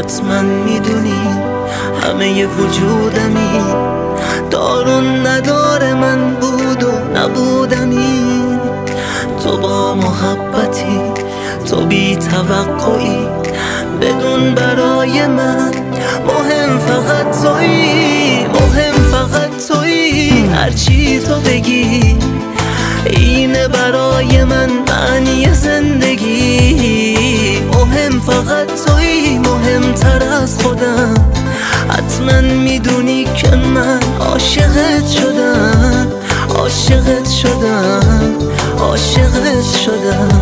حتما میدونی همه وجودمی دار و ندار من بود و نبودنی. تو با محبتی، تو بی توقعی، بدون برای من مهم فقط تویی، مهم فقط تویی. هرچی تو بگی اینه برای من معنی زندگی. مهم فقط تویی، مهمتر از خودم. حتما میدونی که من عاشقت شدم، عاشقت شدم، عاشقت شدم.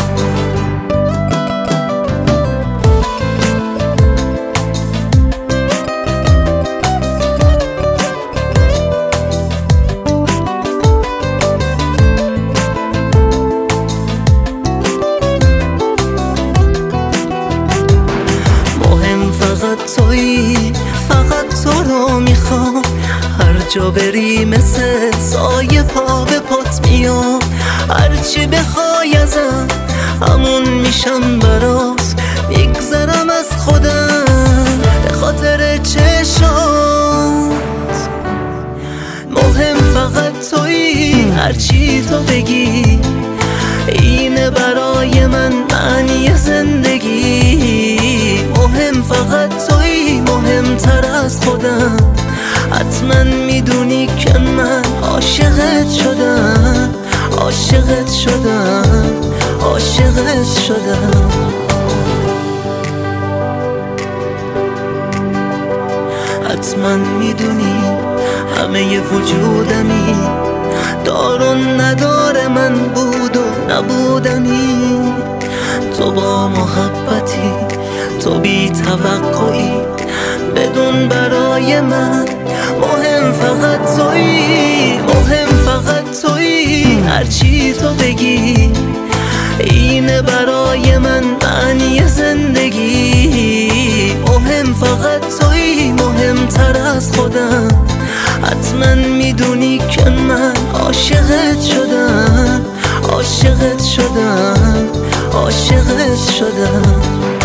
تویی، فقط تو رو میخوام. هر جا بری مثل سایه پا به پات میام. هرچی بخوای ازم همون میشم برات. میگذرم از خودم به خاطر چشات. مهم فقط تویی، هرچی تو بگی اینه برای من معنی زندگی. مهم فقط تویی، مهمتر از خودم. حتما میدونی که من عاشقت شدم، عاشقت شدم، عاشقت شدم. حتما میدونی همه وجودمی دار و ندار من بود و نبودنی. تو با محبتی، تو بی توقعی، بدون برای من مهم فقط تویی، مهم فقط تویی. هرچی تو بگی اینه برای من معنی زندگی. مهم فقط تویی، مهمتر از خودم. حتما میدونی که من عاشقت شدم، عاشقت شدم، عاشقت شدم.